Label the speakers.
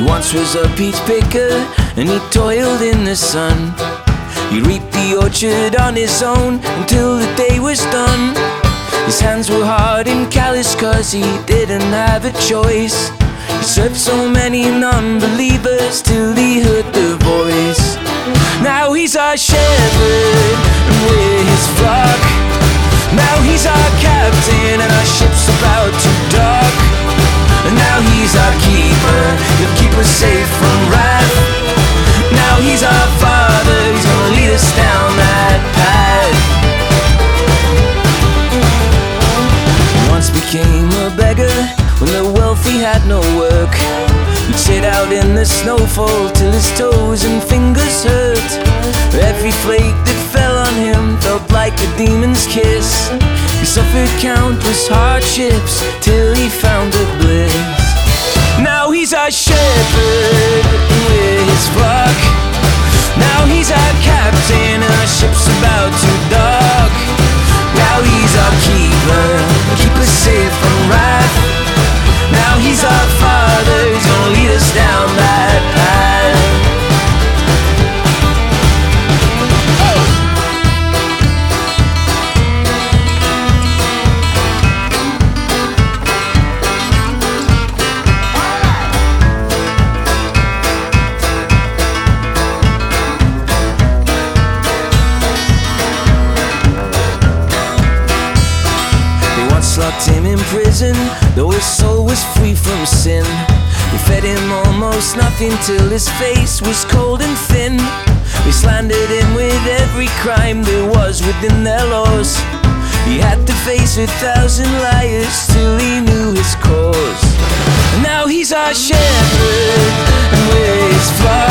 Speaker 1: once was a peach picker, and he toiled in the sun. He reaped the orchard on his own until the day was done. His hands were hard and callous 'cause he didn't have a choice. He served so many non-believers till he heard their voice. Now he's our shepherd and we're his flock. Now he's our captain and our ship's about to dock. And now he's our keeper, he'll keep us safe from wrath. Now he's our father, he's gonna lead us down that path. Once became a beggar when the wealthy had no work. He'd sit out in the snowfall till his toes and fingers hurt. Every flake that fell on him felt like a demon's kiss. He suffered countless hardships till he found a bliss. Now he's our shepherd and we're his flock. Now he's our captain and our ship's about to dock. Now he's our keeper, keep us safe from wrath. Now he's our father, he's gonna lead us down that path. Locked him in prison, though his soul was free from sin. They fed him almost nothing till his face was cold and thin. They slandered him with every crime there was within their laws. He had to face 1,000 liars till he knew his cause. And now he's our shepherd and we're his flock.